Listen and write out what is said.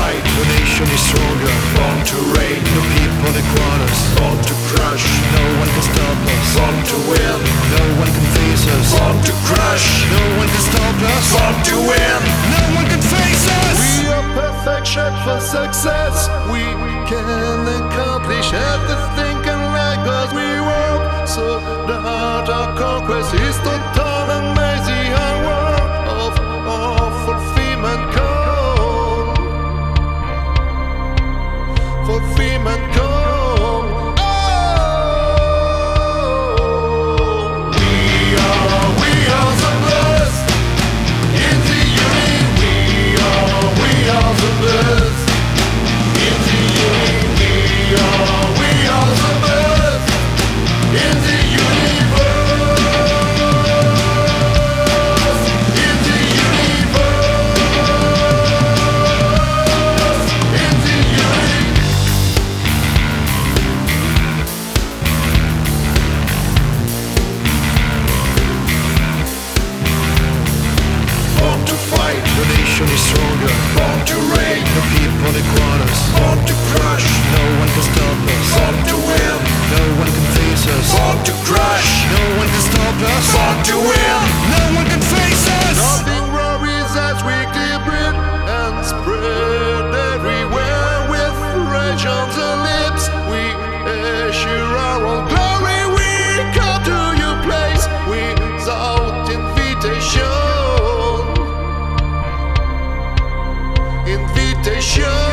fight, the nation is stronger. Born to reign, no people in corners. Born to crush, no one can stop us. Born to win, no one can face us. Born to crush, no one can stop us. Born to win, no one can face us. We are perfect shape for success. We can accomplish everything and like us we work. So that our conquest is total amazing hour of fulfillment call. Fulfillment call. We are the best in the unit. We are the best in the unit. We are the best in the universe. In the universe. In the unit. Born to fight, the nation is stronger. Born to reign, no people in corners. Born to crush, no one can stop us. Born to win, no one can face us. Born to crush, no one can stop us. Born to win, no one can face us. Nothing worries as we keep it and spread everywhere with rage on the lips. We assure our own glory. We come to your place without invitation. Invitation.